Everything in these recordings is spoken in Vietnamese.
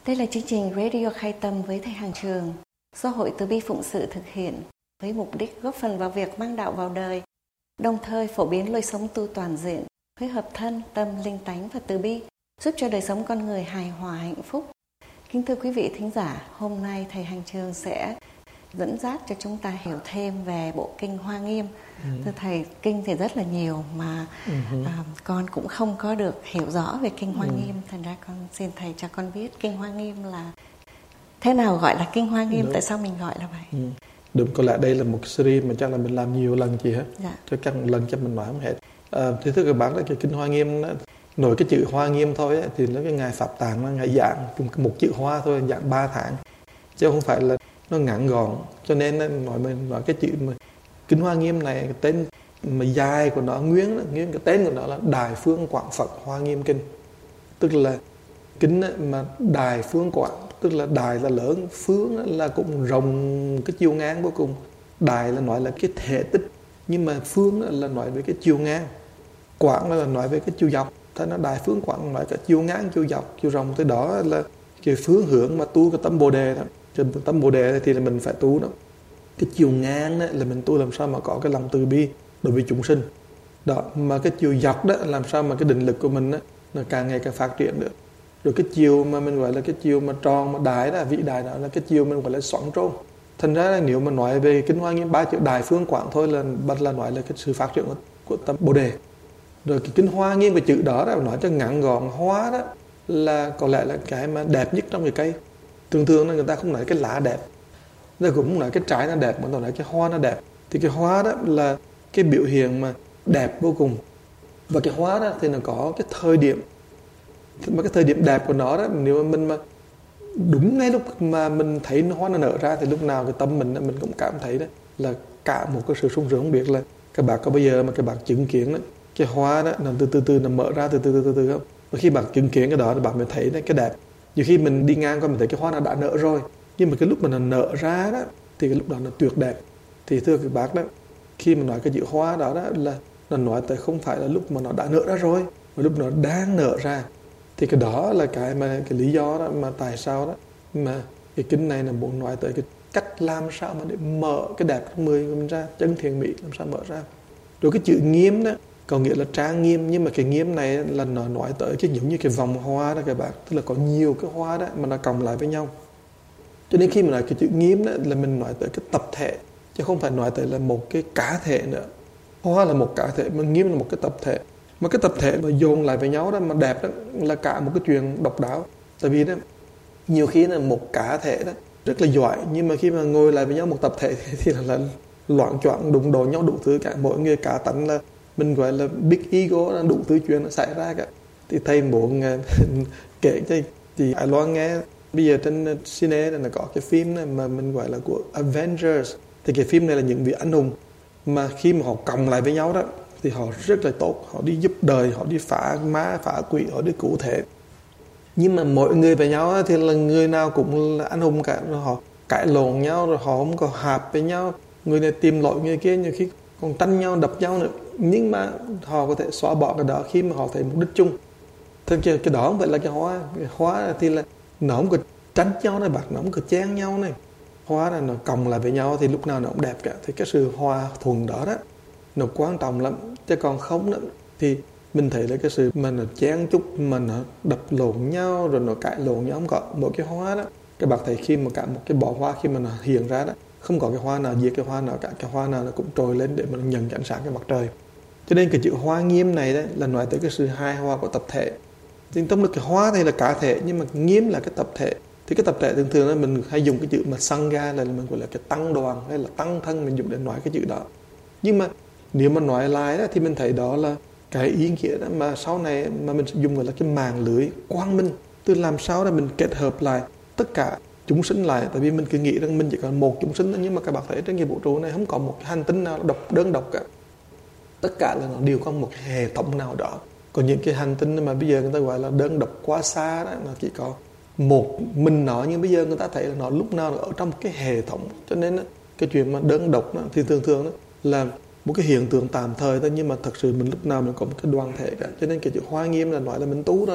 Đây là chương trình Radio Khai Tâm với Thầy Hàng Trường do Hội Từ Bi Phụng Sự thực hiện với mục đích góp phần vào việc mang đạo vào đời, đồng thời phổ biến lối sống tu toàn diện với hợp thân, tâm, linh tánh và từ bi, giúp cho đời sống con người hài hòa hạnh phúc. Kính thưa quý vị thính giả, hôm nay Thầy Hàng Trường sẽ dẫn dắt cho chúng ta hiểu thêm về bộ kinh Hoa Nghiêm. Thưa Thầy, kinh thì rất là nhiều mà con cũng không có được hiểu rõ về kinh Hoa Nghiêm. Thành ra con xin Thầy cho con biết kinh Hoa Nghiêm là thế nào, gọi là kinh Hoa Nghiêm, tại sao mình gọi là vậy? Đúng, có lẽ đây là một series mà chắc là mình làm nhiều lần chị hết. Dạ. Cho chắc một lần cho mình nói không hết. Thì thưa các bạn, cái kinh Hoa Nghiêm đó, nổi cái chữ Hoa Nghiêm thôi ấy, thì nó cái ngài Pháp Tạng là ngài giảng một chữ Hoa thôi, giảng 3 tháng, chứ không phải là nó ngắn gọn. Cho nên nói cái chữ mà kinh Hoa Nghiêm này, cái tên mà dài của nó nguyên cái tên của nó là Đại Phương Quảng Phật Hoa Nghiêm Kinh, tức là kinh mà Đại Phương Quảng, tức là đại là lớn, phương là cũng rộng cái chiều ngang vô cùng. Đại là nói là cái thể tích, nhưng mà phương là nói về cái chiều ngang, quảng là nói về cái chiều dọc. Thế nó Đại Phương Quảng nói cả chiều ngang, chiều dọc, chiều rộng. Tới đó là cái phương hướng mà tu cái tâm Bồ Đề đó. Trên tâm Bồ Đề thì là mình phải tu đó. Cái chiều ngang đó là mình tu làm sao mà có cái lòng từ bi đối với chúng sinh đó, mà cái chiều dọc đó làm sao mà cái định lực của mình đó, nó càng ngày càng phát triển được. Rồi cái chiều mà mình gọi là cái chiều mà tròn mà đại đó, vĩ đại đó là cái chiều mình gọi là xoắn trôn. Thành ra là nếu mà nói về kinh Hoa Nghiêm 3 chữ Đại Phương Quảng thôi là nói là cái sự phát triển của tâm Bồ Đề. Rồi cái kinh Hoa Nghiêm, cái chữ đó là nói cho ngắn gọn. Hoa đó là có lẽ là cái mà đẹp nhất trong cái cây. Thường là người ta không nói cái lá đẹp, người ta cũng không nói cái trái nó đẹp, mà người ta nói cái hoa nó đẹp. Thì cái hoa đó là cái biểu hiện mà đẹp vô cùng. Và cái hoa đó thì nó có cái thời điểm, mà cái thời điểm đẹp của nó đó, nếu mà mình mà đúng ngay lúc mà mình thấy hoa nó nở ra thì lúc nào cái tâm mình cũng cảm thấy đó là cả một cái sự sung sướng. Không biết là các bạn có bao giờ mà các bạn chứng kiến đó, cái hoa đó nó từ nó mở ra từ từ không? Và khi bạn chứng kiến cái đó thì bạn mới thấy cái đẹp. Nhiều khi mình đi ngang qua mình thấy cái hoa nó đã nở rồi, nhưng mà cái lúc mà nó nở ra đó thì cái lúc đó nó tuyệt đẹp. Thì thưa các bác đó, khi mà nói cái chữ hoa đó là nó nói tới không phải là lúc mà nó đã nở ra rồi, mà lúc nó đang nở ra. Thì cái đó là cái lý do đó mà tại sao đó mà cái kinh này là muốn nói tới cái cách làm sao mà để mở cái đẹp trong người của mình ra, chân thiện mỹ làm sao mở ra. Rồi cái chữ nghiêm đó có nghĩa là trang nghiêm, nhưng mà cái nghiêm này là nó nói tới cái giống như cái vòng hoa đó các bạn, tức là có nhiều cái hoa đó mà nó còng lại với nhau. Cho nên khi mà nói cái chữ nghiêm đó là mình nói tới cái tập thể, chứ không phải nói tới là một cái cá thể nữa. Hoa là một cá thể, mà nghiêm là một cái tập thể. Mà cái tập thể mà dồn lại với nhau đó mà đẹp đó là cả một cái chuyện độc đáo. Tại vì đó nhiều khi là một cá thể đó rất là giỏi, nhưng mà khi mà ngồi lại với nhau một tập thể thì là loạn choạng đụng độ nhau đủ thứ cả. Mỗi người cá tánh là mình gọi là big ego, đủ thứ chuyện nó xảy ra cả. Thì thầy muốn kể cho chị Hải Loan nghe. Bây giờ trên cine là có cái phim này mà mình gọi là của Avengers. Thì cái phim này là những vị anh hùng mà khi mà họ cộng lại với nhau đó thì họ rất là tốt. Họ đi giúp đời, họ đi phá ma, phá quỷ, họ đi cứu thể. Nhưng mà mỗi người với nhau thì là người nào cũng là anh hùng cả. Rồi họ cãi lộn nhau, rồi họ không có hợp với nhau. Người này tìm lỗi người kia, nhiều khi còn tranh nhau, đập nhau nữa. Nhưng mà họ có thể xóa bỏ cái đó khi mà họ thấy mục đích chung. Thế cái đó không phải là cái hoa. Cái hoa thì là nó không có tranh nhau này, nó không có chen nhau này. Hoa là nó cộng lại với nhau thì lúc nào nó cũng đẹp cả. Thì cái sự hòa thuận đó nó quan trọng lắm. Chứ còn không đó thì mình thấy là cái sự mà nó chen chúc, mà nó đập lộn nhau, rồi nó cãi lộn nhau, không có. Mỗi cái hoa đó, các bạn thấy khi mà cả một cái bó hoa khi mà nó hiện ra đó, không có cái hoa nào diệt cái hoa nào cả. Cái hoa nào nó cũng trồi lên để mà nó nhận ánh sáng cái mặt trời. Cho nên cái chữ hoa nghiêm này đấy là nói tới cái sự hài hòa của tập thể. Thì trong cái hoa thì là cá thể, nhưng mà nghiêm là cái tập thể. Thì cái tập thể thường là mình hay dùng cái chữ mà sangha là mình gọi là cái tăng đoàn hay là tăng thân, mình dùng để nói cái chữ đó. Nhưng mà nếu mà nói lại đó thì mình thấy đó là cái ý nghĩa đó mà sau này mà mình dùng gọi là cái màng lưới quang minh. Tức làm sao để mình kết hợp lại tất cả chúng sinh lại. Tại vì mình cứ nghĩ rằng mình chỉ còn một chúng sinh đó, nhưng mà các bạn thấy trên cái vũ trụ này không có một cái hành tinh nào đơn độc cả. Tất cả là nó đều có một hệ thống nào đó. Còn những cái hành tinh mà bây giờ người ta gọi là đơn độc quá xa đó, nó chỉ có một mình nó, nhưng bây giờ người ta thấy là nó lúc nào là ở trong cái hệ thống. Cho nên cái chuyện mà đơn độc đó, thì thường đó, là một cái hiện tượng tạm thời thôi, nhưng mà thật sự mình lúc nào mình có một cái đoàn thể cả. Cho nên cái chữ Hoa Nghiêm là nói là mình tu rồi đó,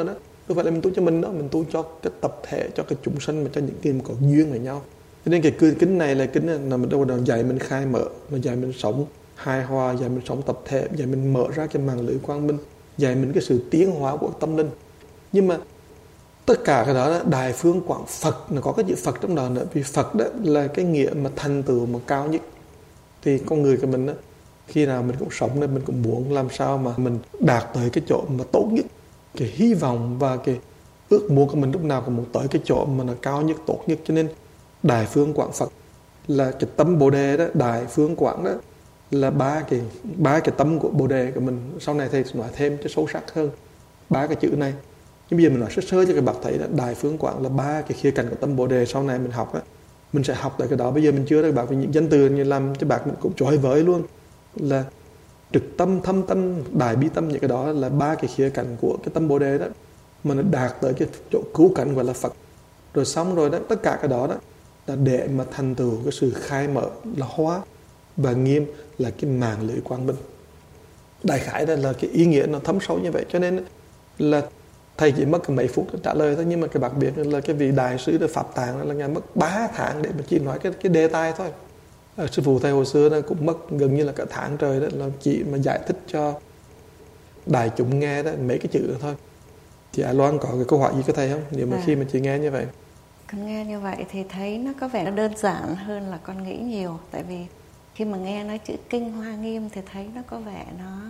Không phải là mình tu cho mình đó, mình tu cho cái tập thể, cho cái chúng sanh, mà cho những người có duyên với nhau. Cho nên cái kính này là kính là mình đâu có dạy mình khai mở, mà dạy mình sống hài hòa, dạy mình sống tập thể, dạy mình mở ra cái màn lưới quang minh, dạy mình cái sự tiến hóa của tâm linh. Nhưng mà tất cả cái đó là đại phương quảng Phật, nó có cái chữ Phật trong đó nữa, vì Phật đó là cái nghĩa mà thành tựu mà cao nhất. Thì con người của mình đó, khi nào mình cũng sống nên mình cũng muốn làm sao mà mình đạt tới cái chỗ mà tốt nhất. Cái hy vọng và cái ước muốn của mình lúc nào cũng muốn tới cái chỗ mà nó cao nhất, tốt nhất. Cho nên đại phương quảng Phật là cái tâm Bồ Đề đó, đại phương quảng đó là ba cái tâm của Bồ Đề của mình. Sau này thầy nói thêm cho sâu sắc hơn ba cái chữ này. Nhưng bây giờ mình nói sơ sơ cho các bạn thấy là đại phương quảng là ba cái khía cạnh của tâm Bồ Đề. Sau này mình học đó, mình sẽ học tại cái đó. Bây giờ mình chưa các bạn, vì những danh từ như làm cho bạn mình cũng chối với luôn, là trực tâm, thâm tâm, đại bi tâm. Những cái đó là ba cái khía cạnh của cái tâm Bồ Đề đó, mà nó đạt tới cái chỗ cứu cánh gọi là Phật. Rồi xong rồi đó, tất cả cái đó đó là để mà thành tựu cái sự khai mở là hóa và nghiêm là cái màn lưới quang minh. Đại khái đó là cái ý nghĩa nó thấm sâu như vậy. Cho nên là thầy chỉ mất mấy phút để trả lời thôi. Nhưng mà cái đặc biệt là cái vị đại sứ Pháp Tạng là ngài mất 3 tháng để mà chỉ nói cái đề tài thôi. Sư phụ thầy hồi xưa nó cũng mất gần như là cả tháng trời đó, là chỉ mà giải thích cho đại chúng nghe đó mấy cái chữ đó thôi. Chị Loan có cái câu hỏi gì có thầy không? Nếu mà khi mà chị nghe như vậy. Con nghe như vậy thì thấy nó có vẻ nó đơn giản hơn là con nghĩ nhiều. Tại vì khi mà nghe nói chữ kinh Hoa Nghiêm thì thấy nó có vẻ nó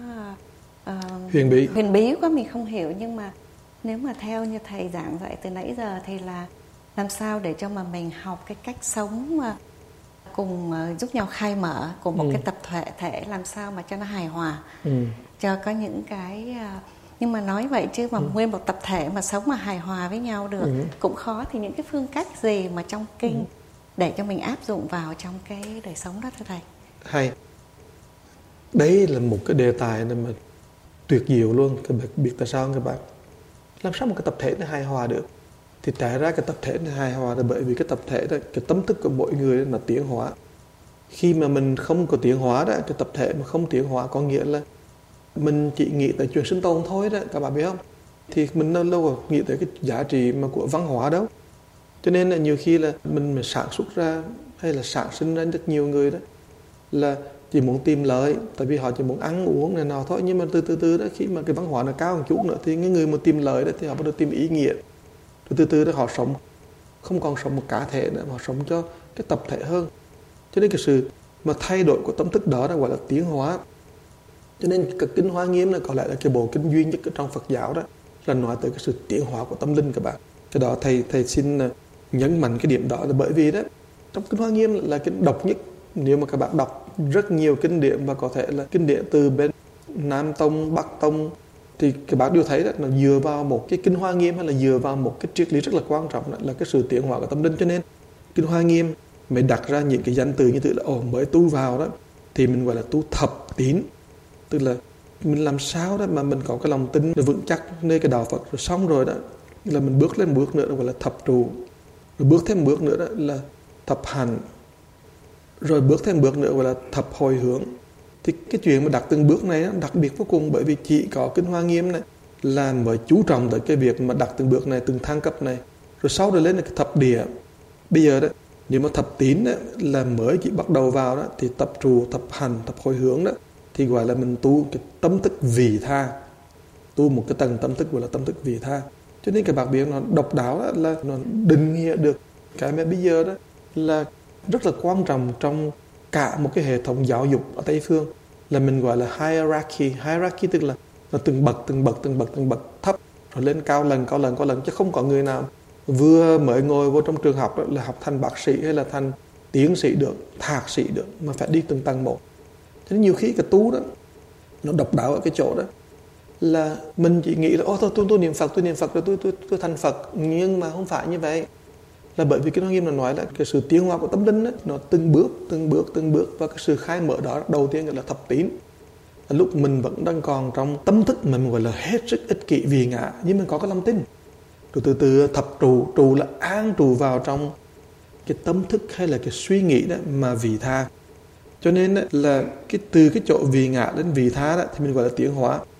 huyền bí quá, mình không hiểu. Nhưng mà nếu mà theo như thầy giảng dạy từ nãy giờ thì là làm sao để cho mà mình học cái cách sống cùng giúp nhau khai mở của một cái tập thể, làm sao mà cho nó hài hòa, cho có những cái nhưng mà nói vậy chứ mà nguyên một tập thể mà sống mà hài hòa với nhau được cũng khó. Thì những cái phương cách gì mà trong kinh để cho mình áp dụng vào trong cái đời sống đó thưa thầy? Hay, đấy là một cái đề tài mà tuyệt diệu luôn. Các bạn biết tại sao các bạn? Làm sao một cái tập thể nó hài hòa được? Thì trả ra cái tập thể nó hài hòa là bởi vì cái tập thể đó, cái tâm thức của mỗi người là tiến hóa. Khi mà mình không có tiến hóa đó, cái tập thể mà không tiến hóa có nghĩa là mình chỉ nghĩ tới chuyện sinh tồn thôi đó, các bạn biết không? Thì mình đâu có nghĩ tới cái giá trị mà của văn hóa đâu. Cho nên là nhiều khi là mình sản xuất ra hay là sản sinh ra rất nhiều người đó là chỉ muốn tìm lợi, tại vì họ chỉ muốn ăn uống này nọ thôi. Nhưng mà từ đó khi mà cái văn hóa nó cao một chút nữa thì cái người mà tìm lợi đó thì họ bắt đầu tìm ý nghĩa. Rồi từ đó họ sống không còn sống một cá thể nữa, mà họ sống cho cái tập thể hơn. Cho nên cái sự mà thay đổi của tâm thức đó gọi là tiến hóa. Cho nên cái kinh Hoa Nghiêm là có lẽ là cái bộ kinh duy nhất trong Phật giáo đó, là nói tới cái sự tiến hóa của tâm linh các bạn. Cái đó thầy xin nhấn mạnh cái điểm đó là bởi vì đó trong kinh Hoa Nghiêm là kinh độc nhất. Nếu mà các bạn đọc rất nhiều kinh điển và có thể là kinh điển từ bên Nam Tông, Bắc Tông thì các bạn đều thấy đó là dựa vào một cái kinh Hoa Nghiêm hay là dựa vào một cái triết lý rất là quan trọng, là cái sự tiến hóa của tâm linh. Cho nên kinh Hoa Nghiêm mới đặt ra những cái danh từ như thế là mới tu vào đó thì mình gọi là tu thập tín, tức là mình làm sao đó mà mình có cái lòng tin vững chắc nơi cái đạo Phật. Rồi xong rồi đó là mình bước lên một bước nữa đó gọi là thập trụ, rồi bước thêm một bước nữa đó là thập hành, rồi bước thêm bước nữa gọi là thập hồi hướng. Thì cái chuyện mà đặt từng bước này đó, đặc biệt vô cùng, bởi vì chỉ có kinh Hoa Nghiêm này là mới chú trọng tới cái việc mà đặt từng bước này, từng thang cấp này. Rồi sau đó lên là cái thập địa. Bây giờ đó nếu mà thập tín đó, là mới chỉ bắt đầu vào đó, thì tập trụ, thập hành, thập hồi hướng đó thì gọi là mình tu cái tâm thức vị tha, tu một cái tầng tâm thức gọi là tâm thức vị tha. Cho nên cái bạc biết nó độc đáo đó, là nó định nghĩa được cái mà bây giờ đó là rất là quan trọng trong cả một cái hệ thống giáo dục ở Tây Phương, là mình gọi là hierarchy. Hierarchy tức là từng bậc thấp rồi lên cao lần, chứ không có người nào vừa mới ngồi vô trong trường học đó là học thành bác sĩ hay là thành tiến sĩ được, thạc sĩ được, mà phải đi từng tầng một. Cho nên nhiều khi cái tu đó nó độc đáo ở cái chỗ đó là mình chỉ nghĩ là tôi niệm Phật rồi tôi thành Phật, nhưng mà không phải như vậy. Là bởi vì cái Hoa Nghiêm nó nói là cái sự tiến hóa của tâm linh đó, nó từng bước, và cái sự khai mở đó đầu tiên gọi là thập tín. Lúc mình vẫn đang còn trong tâm thức mà mình gọi là hết sức ích kỷ vì ngã, nhưng mình có cái lòng tin. Rồi từ từ thập trụ là an trụ vào trong cái tâm thức hay là cái suy nghĩ đó mà vị tha. Cho nên là từ cái chỗ vì ngã đến vị tha đó thì mình gọi là tiến hóa.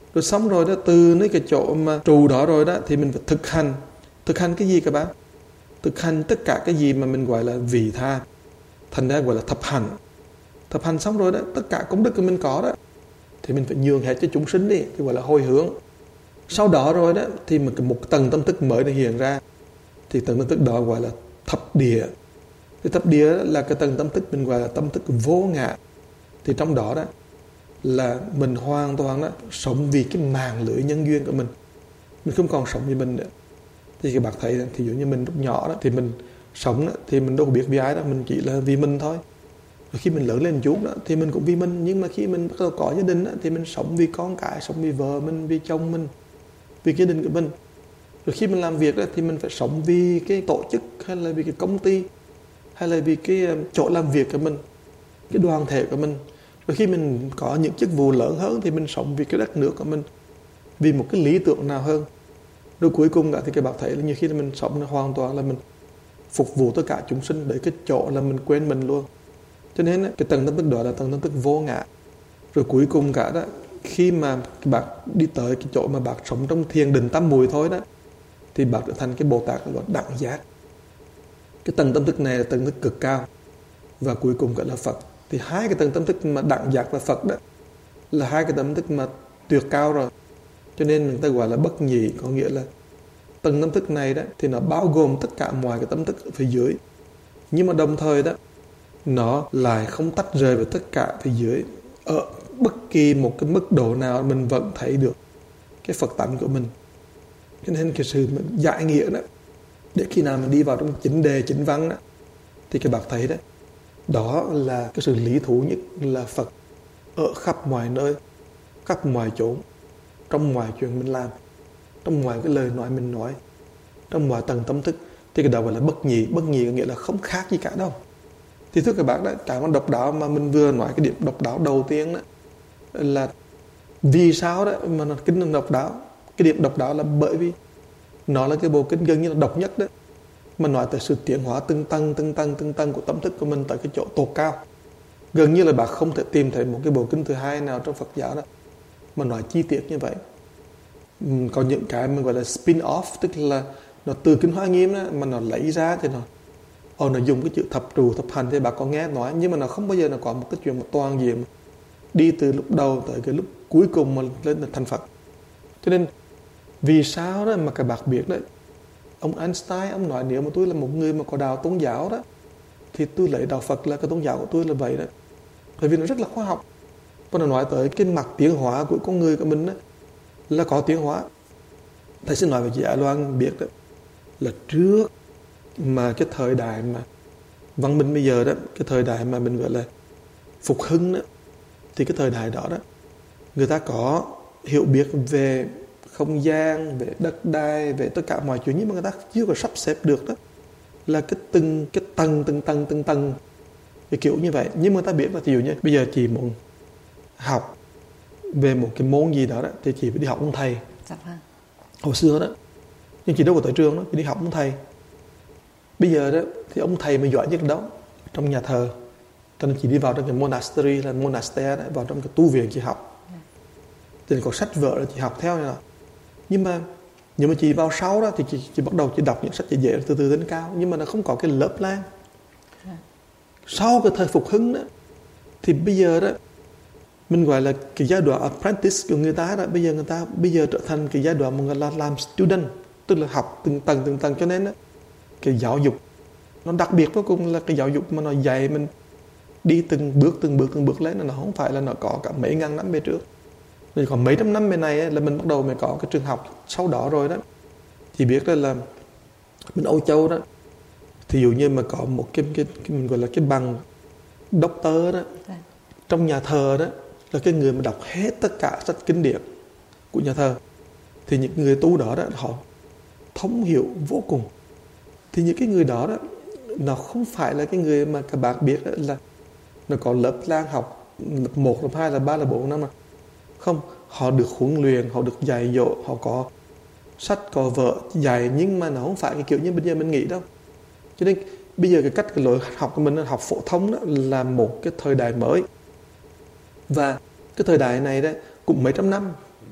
Rồi xong rồi đó, từ nơi cái chỗ mà trụ đó rồi đó thì mình phải thực hành. Thực hành cái gì các bạn? Thực hành tất cả cái gì mà mình gọi là vị tha, thành ra gọi là thập hành. Thập hành xong rồi đó, tất cả công đức của mình có đó thì mình phải nhường hết cho chúng sinh đi, thì gọi là hồi hướng. Sau đó rồi đó thì một tầng tâm thức mới nó hiện ra, thì tầng tâm thức đó gọi là thập địa. Thì thập địa là cái tầng tâm thức mình gọi là tâm thức vô ngã. Thì trong đó đó là mình hoàn toàn đó sống vì cái mạng lưới nhân duyên của mình không còn sống vì mình nữa. Thì các bạn thấy, thì dụ như mình lúc nhỏ đó thì mình sống đó, thì mình đâu có biết vì ai đó, mình chỉ là vì mình thôi. Rồi khi mình lớn lên chút đó thì mình cũng vì mình, nhưng mà khi mình bắt đầu có gia đình đó, thì mình sống vì con cái, sống vì vợ mình, vì chồng mình, vì gia đình của mình. Rồi khi mình làm việc đó thì mình phải sống vì cái tổ chức, hay là vì cái công ty, hay là vì cái chỗ làm việc của mình, cái đoàn thể của mình. Rồi khi mình có những chức vụ lớn hơn thì mình sống vì cái đất nước của mình, vì một cái lý tưởng nào hơn. Rồi cuối cùng thì các bạn thấy là nhiều khi mình sống hoàn toàn là mình phục vụ tất cả chúng sinh, để cái chỗ là mình quên mình luôn. Cho nên cái tầng tâm thức đó là tầng tâm thức vô ngã. Rồi cuối cùng cả đó, khi mà bạn đi tới cái chỗ mà bạn sống trong thiền định tam muội thôi đó, thì bạn trở thành cái Bồ Tát gọi là đẳng giác. Cái tầng tâm thức này là tầng thức cực cao. Và cuối cùng gọi là Phật. Thì hai cái tầng tâm thức mà đẳng giác và Phật đó là hai cái tâm thức mà tuyệt cao rồi. Cho nên người ta gọi là bất nhị, có nghĩa là tầng tâm thức này đó thì nó bao gồm tất cả mọi cái tâm thức ở phía dưới, nhưng mà đồng thời đó nó lại không tách rời với tất cả phía dưới. Ở bất kỳ một cái mức độ nào mình vẫn thấy được cái Phật tánh của mình. Cho nên cái sự giải nghĩa đó, để khi nào mình đi vào trong chính đề, chính văn đó, thì các bạn thấy đó, đó là cái sự lý thú nhất là Phật ở khắp mọi nơi, khắp mọi chỗ, trong mọi chuyện mình làm, trong mọi cái lời nói mình nói, trong mọi tầng tâm thức. Thì cái đó gọi là bất nhị. Bất nhị có nghĩa là không khác gì cả đâu. Thì thưa các bạn đó, cái mà độc đáo mà mình vừa nói, cái điểm độc đáo đầu tiên đó là vì sao đó mà nó kinh là độc đáo. Cái điểm độc đáo là bởi vì nó là cái bộ kinh gần như là độc nhất đó, mà nói tới sự tiến hóa từng tầng của tâm thức của mình tới cái chỗ tột cao. Gần như là bạn không thể tìm thấy một cái bộ kinh thứ hai nào trong Phật giáo đó mà nói chi tiết như vậy. Có những cái mình gọi là spin-off, tức là nó từ Kinh Hoa Nghiêm đó, mà nó lấy ra thì nó dùng cái chữ thập trụ, thập hành thì bà có nghe nói, nhưng mà nó không bao giờ nó có một cái chuyện một toàn diện đi từ lúc đầu tới cái lúc cuối cùng mà lên thành Phật. Cho nên vì sao đó mà các bạn biết đấy, ông Einstein ông nói nếu mà tôi là một người mà có đạo tôn giáo đó thì tôi lấy đạo Phật là cái tôn giáo của tôi là vậy đó, bởi vì nó rất là khoa học. Và nó nói tới cái mặt tiến hóa của con người của mình đó, là có tiến hóa. Thầy xin nói với chị Ái Loan biết đó, là trước mà cái thời đại mà văn minh bây giờ đó, cái thời đại mà mình gọi là phục hưng đó, thì cái thời đại đó đó người ta có hiểu biết về không gian, về đất đai, về tất cả mọi chuyện, nhưng mà người ta chưa có sắp xếp được đó là cái tầng cái kiểu như vậy. Nhưng mà người ta biết là ví dụ như bây giờ chị muốn học về một cái môn gì đó, thì chị phải đi học ông thầy. Dạ vâng. Hồi xưa đó, nhưng chị đâu có tới trường đó, chị đi học ông thầy. Bây giờ đó thì ông thầy mới giỏi nhất đó trong nhà thờ, cho nên chị đi vào trong cái monastery, là monastery đó, vào trong cái tu viện chị học. Thì có sách vở là chị học theo này. Nhưng mà chị vào sau đó thì chị bắt đầu chị đọc những sách dễ từ từ đến cao, nhưng mà nó không có cái lớp lang. Sau cái thời phục hưng đó thì bây giờ đó mình gọi là cái giai đoạn apprentice của người ta đó, bây giờ trở thành cái giai đoạn mà người ta làm student, tức là học từng tầng. Cho nên đó, cái giáo dục nó đặc biệt vô cùng, là cái giáo dục mà nó dạy mình đi từng bước lên, nó không phải là nó có cả mấy ngàn năm về trước. Rồi còn mấy trăm năm bên này ấy, là mình bắt đầu mới có cái trường học sau đó rồi đó. Chỉ biết đó là bên Âu Châu đó, thì dụ như mà có một cái mình gọi là cái bằng doctor đó, trong nhà thờ đó, là cái người mà đọc hết tất cả sách kinh điển của nhà thờ, thì những người tu đó họ thông hiểu vô cùng. Thì những cái người đó nó không phải là cái người mà các bạn biết là nó có lớp lang học lớp 1, lớp 2, lớp 3, lớp 4 năm mà không. Họ được huấn luyện, họ được dạy dỗ, họ có sách, có vợ dạy, nhưng mà nó không phải cái kiểu như bây giờ mình nghĩ đâu. Cho nên bây giờ cái lối học của mình là học phổ thông đó, là một cái thời đại mới. Và cái thời đại này đấy cũng mấy trăm năm,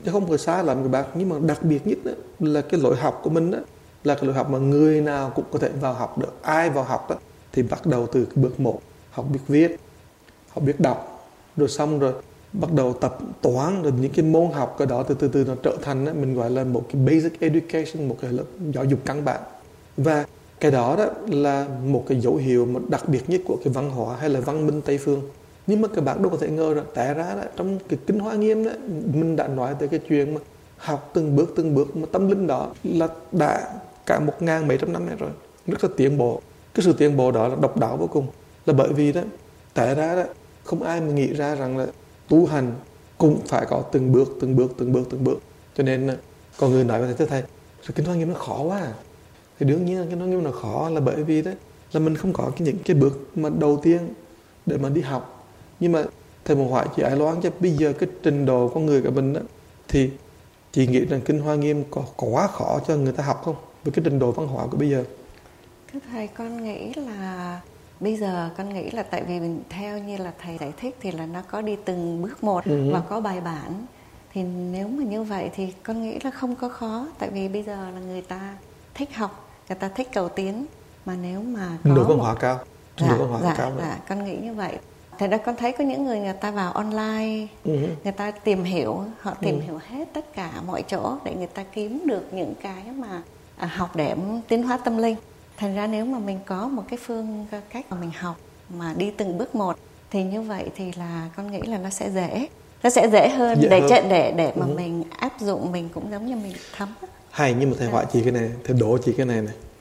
chứ không có sai lầm các bạn. Nhưng mà đặc biệt nhất đó, là cái lối học của mình đó, là cái lối học mà người nào cũng có thể vào học được. Ai vào học đó thì bắt đầu từ cái bước 1, học biết viết, học biết đọc, rồi xong rồi bắt đầu tập toán, rồi những cái môn học cái đó từ từ nó trở thành đó, mình gọi là một cái basic education, một cái lớp giáo dục căn bản. Và cái đó đó là một cái dấu hiệu mà đặc biệt nhất của cái văn hóa hay là văn minh Tây phương. Nhưng mà các bạn đâu có thể ngờ rằng tại ra đó, trong cái Kinh Hoa Nghiêm đó, mình đã nói tới cái chuyện mà học từng bước mà tâm linh đó là đã cả 1.000 mấy trăm năm nay rồi, rất là tiến bộ. Cái sự tiến bộ đó là độc đáo vô cùng, là bởi vì đó tại ra đó không ai mà nghĩ ra rằng là tu hành cũng phải có từng bước. Cho nên có người nói với thầy Kinh Hoa Nghiêm nó khó quá à. Thì đương nhiên Kinh Hoa Nghiêm nó khó là bởi vì đó là mình không có những cái bước mà đầu tiên để mà đi học. Nhưng mà thầy một hỏi chị Ái Loan chứ bây giờ cái trình độ con người của mình đó, thì chị nghĩ rằng Kinh Hoa Nghiêm có quá khó cho người ta học không, với cái trình độ văn hóa của bây giờ? Thưa thầy, con nghĩ là bây giờ con nghĩ là tại vì mình theo như là thầy giải thích thì là nó có đi từng bước một và có bài bản. Thì nếu mà như vậy thì con nghĩ là không có khó. Tại vì bây giờ là người ta thích học, người ta thích cầu tiến. Mà nếu mà có trình độ văn hóa cao, dạ, con nghĩ như vậy. Thật ra con thấy có những người ta vào online, người ta tìm hiểu, họ tìm hiểu hết tất cả mọi chỗ để người ta kiếm được những cái mà học để tiến hóa tâm linh. Thành ra nếu mà mình có một cái phương cách mà mình học mà đi từng bước một thì như vậy thì là con nghĩ là nó sẽ dễ hơn để mà mình áp dụng, mình cũng giống như mình thấm. Hay, nhưng mà thầy hỏi chị cái này, thầy đổ chị cái này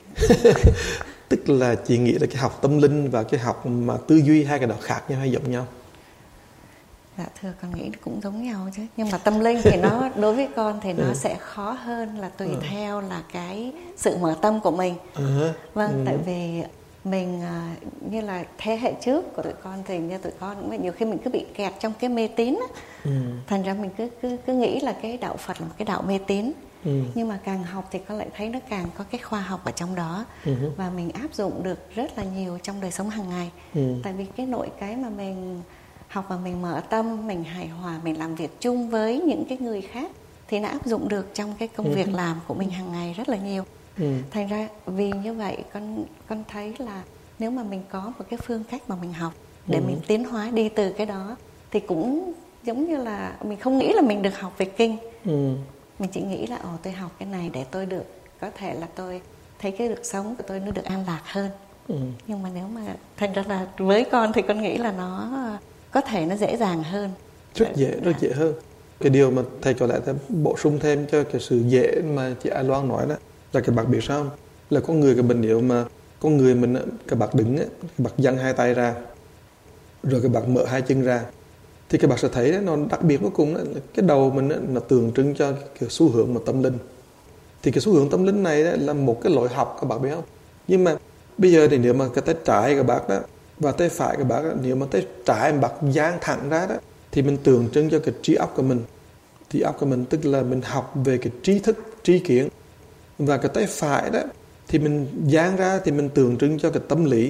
tức là chị nghĩ là cái học tâm linh và cái học mà tư duy hai cái đó khác nhau hay giống nhau? Dạ thưa, con nghĩ cũng giống nhau chứ. Nhưng mà tâm linh thì nó đối với con thì nó sẽ khó hơn, là tùy theo là cái sự mở tâm của mình. Vâng, tại vì mình như là thế hệ trước của tụi con thì như tụi con nhiều khi mình cứ bị kẹt trong cái mê tín á. Thành ra mình cứ nghĩ là cái đạo Phật là một cái đạo mê tín. Nhưng mà càng học thì con lại thấy nó càng có cái khoa học ở trong đó, và mình áp dụng được rất là nhiều trong đời sống hàng ngày. Tại vì cái nội cái mà mình học và mình mở tâm, mình hài hòa, mình làm việc chung với những cái người khác thì nó áp dụng được trong cái công việc làm của mình hàng ngày rất là nhiều. Thành ra vì như vậy con thấy là nếu mà mình có một cái phương cách mà mình học để mình tiến hóa đi từ cái đó thì cũng giống như là mình không nghĩ là mình được học về kinh. Mình chỉ nghĩ là tôi học cái này để tôi được, có thể là tôi thấy cái cuộc sống của tôi nó được an lạc hơn. Nhưng mà nếu mà thành ra là với con thì con nghĩ là nó có thể nó dễ dàng hơn. Rất dễ hơn. Cái điều mà thầy có lẽ bổ sung thêm cho cái sự dễ mà chị Ái Loan nói đó là các bạn biết sao không? Là con người của mình, nếu mà con người mình các bạn đứng các bạn dang hai tay ra rồi các bạn mở hai chân ra thì các bạn sẽ thấy nó đặc biệt cuối cùng cái đầu mình nó tượng trưng cho cái xu hướng mà tâm linh. Thì cái xu hướng tâm linh này là một cái lối học, các bạn biết không? Nhưng mà bây giờ thì nếu mà cái tay trái các bạn đó và tay phải các bạn đó, nếu mà tay trái mà bạn dang thẳng ra đó thì mình tượng trưng cho cái trí óc của mình. Trí óc của mình tức là mình học về cái trí thức, trí kiến. Và cái tay phải đó thì mình dang ra thì mình tượng trưng cho cái tâm lý.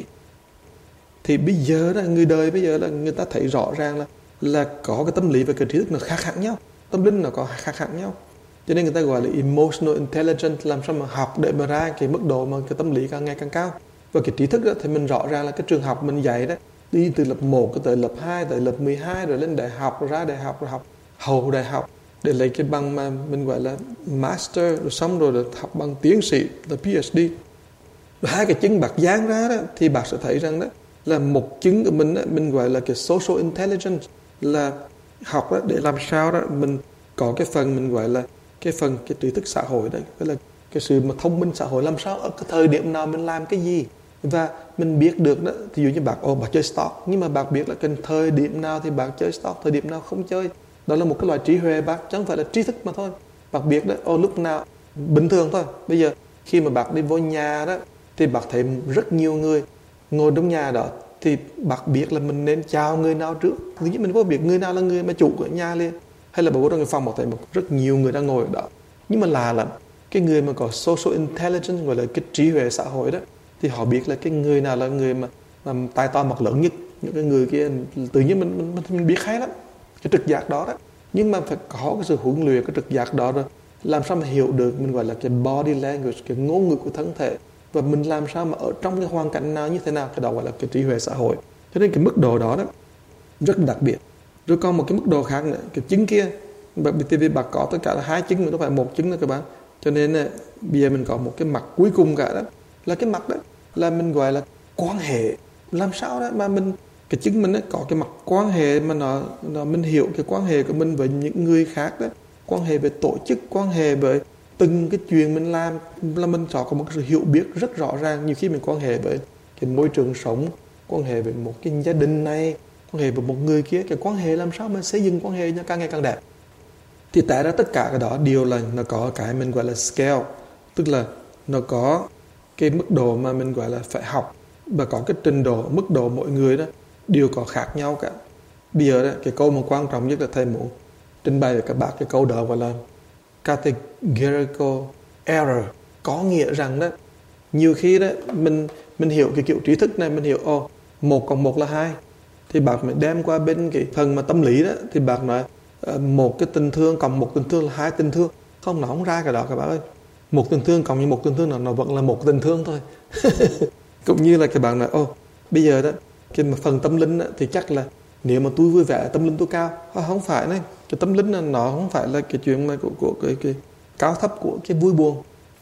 Thì bây giờ đó, người đời bây giờ là người ta thấy rõ ràng là có cái tâm lý và cái trí thức nó khác hẳn nhau. Tâm linh nó có khác hẳn nhau. Cho nên người ta gọi là emotional intelligence, làm sao mà học để mà ra cái mức độ mà cái tâm lý càng ngày càng cao. Và cái trí thức đó thì mình rõ ràng là cái trường học mình dạy đó, đi từ lớp 1 tới lớp 2 tới lớp 12 rồi lên đại học, rồi ra đại học, rồi học hậu đại học để lấy cái bằng mà mình gọi là master, rồi xong rồi là học bằng tiến sĩ là PhD. Rồi hai cái chứng bạc dán ra đó thì bác sẽ thấy rằng đó là một chứng của mình đó, mình gọi là cái social intelligence, là học đó để làm sao đó mình có cái phần mình gọi là cái trí thức xã hội đấy, tức là cái sự mà thông minh xã hội, làm sao ở cái thời điểm nào mình làm cái gì và mình biết được đó. Ví dụ như bác chơi stock, nhưng mà bác biết là cần thời điểm nào thì bác chơi stock, thời điểm nào không chơi. Đó là một cái loại trí huệ bác, chứ không phải là trí thức mà thôi. Bác biết đó, lúc nào bình thường thôi. Bây giờ khi mà bác đi vô nhà đó thì bác thấy rất nhiều người ngồi trong nhà đó, thì bác biết là mình nên chào người nào trước. Thứ nhất mình có biết người nào là người mà chủ của nhà liền, hay là bố trong cái phòng bác thấy rất nhiều người đang ngồi ở đó. Nhưng mà lạ cái người mà có social intelligence, gọi là cái trí huệ xã hội đó, thì họ biết là cái người nào là người mà tai to mặt lớn nhất. Những cái người kia tự nhiên mình biết hay lắm, cái trực giác đó. Nhưng mà phải có cái sự huấn luyện, cái trực giác đó rồi làm sao mà hiểu được, mình gọi là cái body language, cái ngôn ngữ của thân thể, và mình làm sao mà ở trong cái hoàn cảnh nào như thế nào, cái đó gọi là cái trí huệ xã hội. Cho nên cái mức độ đó rất đặc biệt. Rồi còn một cái mức độ khác nữa, cái chứng kia, vì bà có tất cả là 2 chứng mà nó phải 1 chứng nữa các bạn. Cho nên bây giờ mình có một cái mặt cuối cùng cả đó, là cái mặt đó là mình gọi là quan hệ. Làm sao đó mà mình, cái chứng mình có cái mặt quan hệ mà nó mình hiểu cái quan hệ của mình với những người khác đó, quan hệ về tổ chức, quan hệ với từng cái chuyện mình làm, là mình có một sự hiểu biết rất rõ ràng. Nhiều khi mình quan hệ với cái môi trường sống, quan hệ với một cái gia đình này, quan hệ với một người kia, cái quan hệ làm sao mà xây dựng quan hệ càng ngày càng đẹp. Thì tại ra tất cả cái đó đều là nó có cái mình gọi là scale, tức là nó có cái mức độ mà mình gọi là phải học, và có cái trình độ, mức độ mỗi người đó đều có khác nhau cả. Bây giờ đó, cái câu mà quan trọng nhất là thầy muốn trình bày với các bạn, cái câu đó gọi là categorical error. Có nghĩa rằng đó, nhiều khi đó mình hiểu cái kiểu trí thức này, mình hiểu 1 cộng 1 là 2, thì bạn mới đem qua bên cái phần mà tâm lý đó, thì bạn nói một cái tình thương cộng 1 tình thương là 2 tình thương. Không, nó không ra cái đó các bạn ơi. 1 tình thương cộng với 1 tình thương nó vẫn là 1 tình thương thôi. Cũng như là các bạn nói bây giờ đó, cái phần tâm linh đó, thì chắc là nếu mà tôi vui vẻ tâm linh tôi cao. Không phải đấy, cái tâm linh nó không phải là cái chuyện mà của cái cao thấp của cái vui buồn.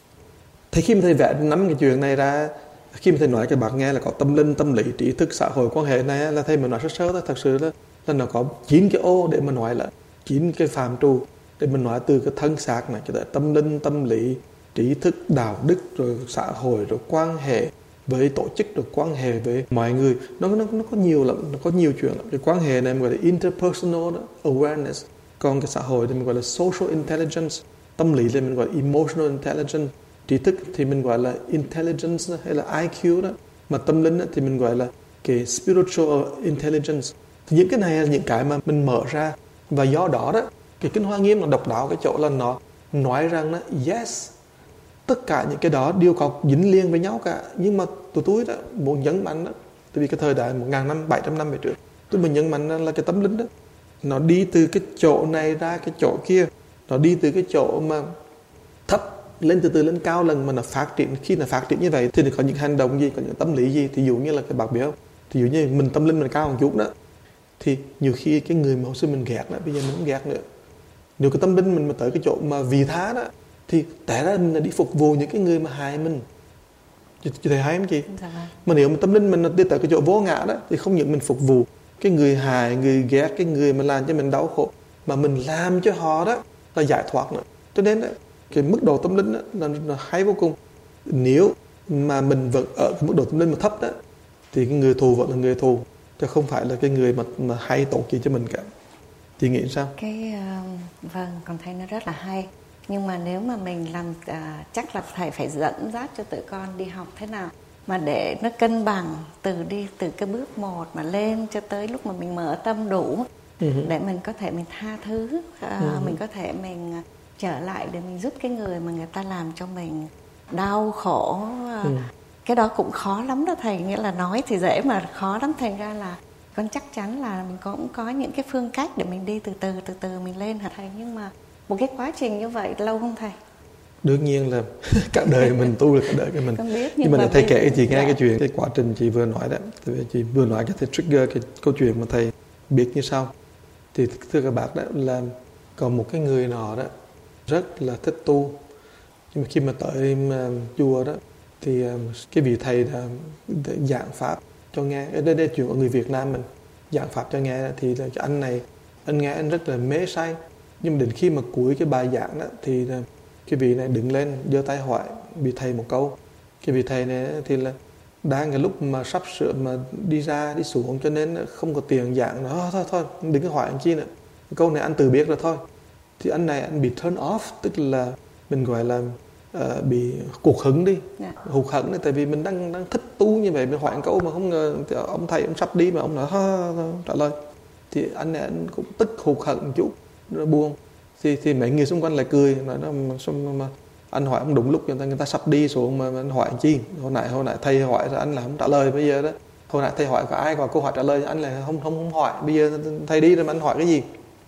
Thì khi mà thầy vẽ nắm cái chuyện này ra, khi mà thầy nói cho bạn nghe là có tâm linh, tâm lý, trí thức, xã hội, quan hệ này, là thầy mới nói sơ thôi. Thật sự là nó có 9 cái ô để mà nói, là 9 cái phạm trù để mình nói, từ cái thân xác này cho tới tâm linh, tâm lý, trí thức, đạo đức, rồi xã hội, rồi quan hệ với tổ chức, rồi quan hệ với mọi người. Nó có nhiều lắm, nó có nhiều chuyện lắm. Cái quan hệ này mình gọi là interpersonal awareness, còn cái xã hội thì mình gọi là social intelligence, tâm lý thì mình gọi là emotional intelligence, trí thức thì mình gọi là intelligence hay là IQ đó, mà tâm linh thì mình gọi là cái spiritual intelligence. Thì những cái này là những cái mà mình mở ra, và do đó đó, cái Kinh Hoa Nghiêm nó độc đáo cái chỗ là nó nói rằng đó, yes, tất cả những cái đó đều có dính liền với nhau cả. Nhưng mà tụi tôi đó muốn nhấn mạnh đó, tại vì cái thời đại 1.000 năm, 700 năm về trước, tôi muốn nhấn mạnh là cái tâm linh đó, nó đi từ cái chỗ này ra cái chỗ kia, nó đi từ cái chỗ mà thấp lên từ từ lên cao lần, mà nó phát triển. Khi nó phát triển như vậy thì nó có những hành động gì, có những tâm lý gì. Thì dụ như là cái bạn biết không, thì dụ như mình tâm linh mình cao một chút đó, thì nhiều khi cái người mà hồi xưa mình ghét đó, bây giờ mình không ghét nữa. Nếu cái tâm linh mình mà tới cái chỗ mà vị tha đó, thì tại ra mình là đi phục vụ những cái người mà hại mình. Chị thấy hay không chị? Dạ. Mà nếu mà tâm linh mình đi tới cái chỗ vô ngã đó, thì không những mình phục vụ cái người hại, người ghét, cái người mà làm cho mình đau khổ, mà mình làm cho họ đó là giải thoát nữa. Cho nên đó, cái mức độ tâm linh đó là hay vô cùng. Nếu mà mình vẫn ở cái mức độ tâm linh mà thấp đó, thì cái người thù vẫn là người thù, chứ không phải là cái người mà hay tổ chức cho mình cả. Chị nghĩ sao? Vâng, con thấy nó rất là hay. Nhưng mà nếu mà mình làm chắc là thầy phải dẫn dắt cho tụi con đi học thế nào mà để nó cân bằng từ cái bước 1 mà lên cho tới lúc mà mình mở tâm đủ, để mình có thể mình tha thứ, mình có thể mình trở lại để mình giúp cái người mà người ta làm cho mình đau khổ. Cái đó cũng khó lắm đó thầy, nghĩa là nói thì dễ mà khó lắm. Thành ra là con chắc chắn là mình cũng có những cái phương cách để mình đi từ từ mình lên hả thầy? Nhưng mà một cái quá trình như vậy lâu không thầy? Đương nhiên là cả đời mình tu là cả đời cái mình. Con biết, nhưng mà thầy kể chị nghe cái chuyện, cái quá trình chị vừa nói đó, chị vừa nói cái thầy trigger cái câu chuyện mà thầy biết như sau. Thì thưa các bạn đó, là còn một cái người nọ đó rất là thích tu, nhưng mà khi mà tới chùa đó thì cái vị thầy đã giảng pháp cho nghe. Đây là chuyện của người Việt Nam mình, giảng pháp cho nghe. Thì là anh này, anh nghe anh rất là mê say, nhưng mà đến khi mà cuối cái bài giảng đó thì cái vị này đứng lên giơ tay hỏi vị thầy một câu. Cái vị thầy này thì là đang cái lúc mà sắp sửa mà đi ra đi xuống, cho nên không có tiền giảng nữa. Thôi đừng có hỏi anh chi nữa, câu này anh tự biết rồi thôi. Thì anh này anh bị turn off, tức là mình gọi là bị cục hứng đi, hụt hẫng này, tại vì mình đang thích tu như vậy, mình hỏi một câu mà không ngờ ông thầy ông sắp đi mà ông nói trả lời. Thì anh này anh cũng tức hụt hẫng một chút, nó buồn. Thì mấy người xung quanh lại cười, nói mà anh hỏi ông đúng lúc người ta sắp đi xuống mà anh hỏi anh chi. Hồi nãy thầy hỏi rồi anh là không trả lời, bây giờ đó hồi nãy thầy hỏi có ai có câu hỏi trả lời, anh là không hỏi, bây giờ thầy đi rồi mà anh hỏi cái gì.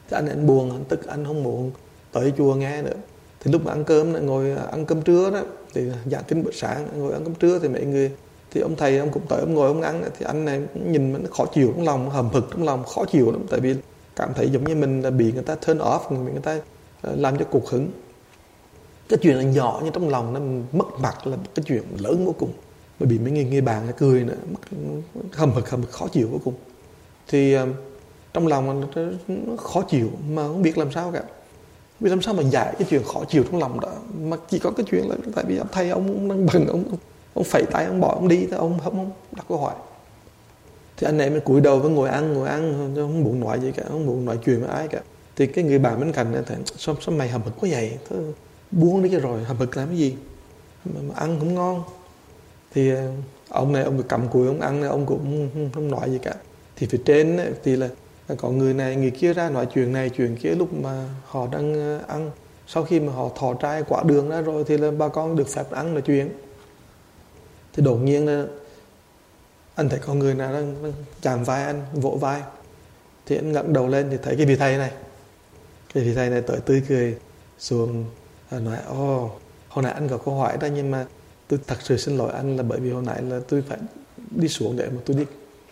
Thì anh buồn, anh tức, anh không muốn tới chùa nghe nữa. Thì lúc mà ăn cơm, ngồi ăn cơm trưa đó, thì giảng kinh buổi sáng, ngồi ăn cơm trưa thì mấy người, thì ông thầy ông cũng tới, ông ngồi ông ăn, thì anh này nhìn nó khó chịu trong lòng, hầm hực trong lòng, khó chịu lắm, tại vì cảm thấy giống như mình là bị người ta turn off, người ta làm cho cục hứng. Cái chuyện là nhỏ nhưng trong lòng nó mất mặt là cái chuyện lớn vô cùng, bởi vì mấy người bạn cười nữa, hầm hực khó chịu vô cùng. Thì trong lòng nó khó chịu mà không biết làm sao cả, vì làm sao mà giải cái chuyện khó chịu trong lòng đó, mà chỉ có cái chuyện là tại vì ông thầy ông đang bận, ông phẩy tay ông bỏ ông đi, ông không đặt câu hỏi. Thì anh em mới cúi đầu với ngồi ăn không muốn nói gì cả, không muốn nói chuyện với ai cả. Thì cái người bạn bên cạnh thấy sao mày hầm hực quá vậy, thôi buông đi cho rồi, hầm hực làm cái gì mà ăn không ngon. Thì ông này ông cầm cùi ông ăn, ông cũng không nói gì cả. Thì phía trên ấy, thì là có người này người kia ra nói chuyện này chuyện kia lúc mà họ đang ăn. Sau khi mà họ thò trai quả đường ra rồi thì là bà con được phép ăn nói chuyện. Thì đột nhiên là anh thấy có người nào đang chạm vai anh, vỗ vai. Thì anh ngẩng đầu lên thì thấy cái vị thầy này. Cái vị thầy này tới tươi cười xuống, nói hồi nãy anh có câu hỏi đó, nhưng mà tôi thật sự xin lỗi anh là bởi vì hồi nãy là tôi phải đi xuống để mà tôi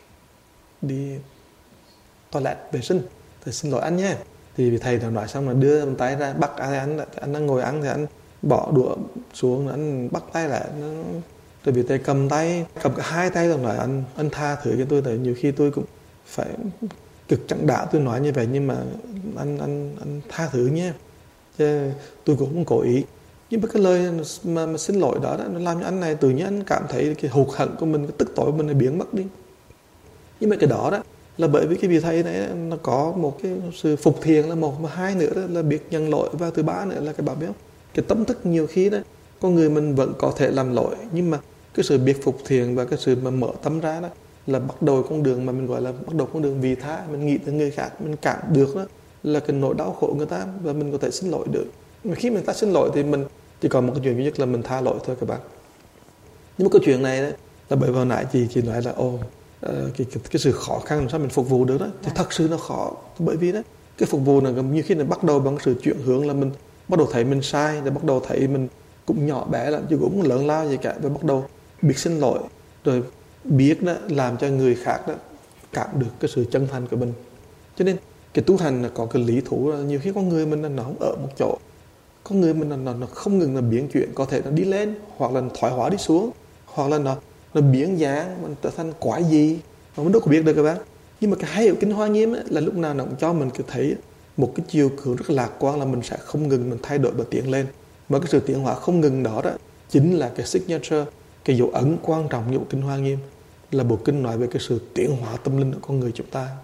đi toilet vệ sinh, thì xin lỗi anh nhé. Thì vị thầy nói xong là đưa tay ra bắt anh đang ngồi ăn thì anh bỏ đũa xuống, anh bắt tay lại. Rồi vị thầy cầm cả hai tay rồi nói anh tha thứ cho tôi, tại nhiều khi tôi cũng phải cực chẳng đã tôi nói như vậy, nhưng mà anh tha thứ nhé, chứ tôi cũng không cố ý. Nhưng mà cái lời mà xin lỗi đó nó làm cho anh này tự nhiên anh cảm thấy cái hụt hẫng của mình, cái tức tối của mình nó biến mất đi. Nhưng mà cái đó là bởi vì cái vị thầy này nó có một cái sự phục thiện là một, mà hai nữa đó là biết nhận lỗi, và thứ ba nữa là cái bảo biết không, cái tâm thức nhiều khi đó con người mình vẫn có thể làm lỗi, nhưng mà cái sự biết phục thiện và cái sự mà mở tâm ra đó là bắt đầu con đường mà mình gọi là bắt đầu con đường vị tha. Mình nghĩ tới người khác, mình cảm được đó là cái nỗi đau khổ người ta, và mình có thể xin lỗi được. Mà khi mình ta xin lỗi thì mình chỉ còn một cái chuyện duy nhất là mình tha lỗi thôi các bạn. Nhưng mà cái chuyện này đó, là bởi vào nãy chị nói là cái sự khó khăn làm sao mình phục vụ được đó, thì thật sự nó khó. Bởi vì đó cái phục vụ là như khi mình bắt đầu bằng sự chuyển hướng là mình bắt đầu thấy mình sai, rồi bắt đầu thấy mình cũng nhỏ bé lắm chứ cũng không lớn lao gì cả, rồi bắt đầu biết xin lỗi, rồi biết đó làm cho người khác đó cảm được cái sự chân thành của mình. Cho nên cái tu hành là có cái lý thú là nhiều khi con người mình nó không ở một chỗ, con người mình nó không ngừng là biến chuyển, có thể nó đi lên hoặc là thoái hóa đi xuống, hoặc là nó biến dáng, mình trở thành quái gì mà mình đâu có biết được các bạn. Nhưng mà cái hay ở Kinh Hoa Nghiêm ấy, là lúc nào nó cũng cho mình cái thấy một cái chiều hướng rất lạc quan, là mình sẽ không ngừng mình thay đổi và tiến lên. Mà cái sự tiến hóa không ngừng đó chính là cái signature, cái dấu ấn quan trọng của Kinh Hoa Nghiêm, là bộ kinh nói về cái sự tiến hóa tâm linh của con người chúng ta.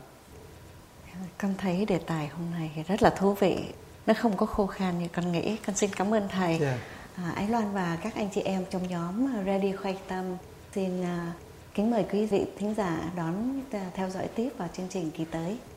Con thấy đề tài hôm nay rất là thú vị, nó không có khô khan như con nghĩ. Con xin cảm ơn thầy. Ái Loan và các anh chị em trong nhóm Radio Khoai Tâm xin kính mời quý vị thính giả đón theo dõi tiếp vào chương trình kỳ tới.